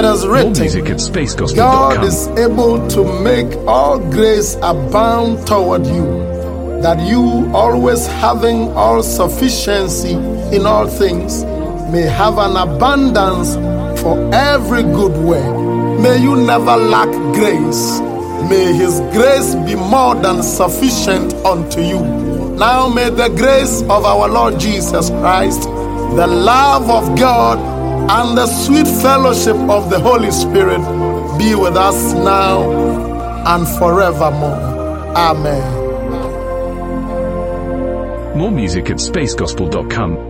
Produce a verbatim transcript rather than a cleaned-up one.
is More written, music at space gospel God dot com. is able to make all grace abound toward you, that you, always having all sufficiency in all things, may have an abundance for every good work. May you never lack grace. May His grace be more than sufficient unto you. Now may the grace of our Lord Jesus Christ, the love of God, and the sweet fellowship of the Holy Spirit be with us now and forevermore. Amen. More music at space gospel dot com.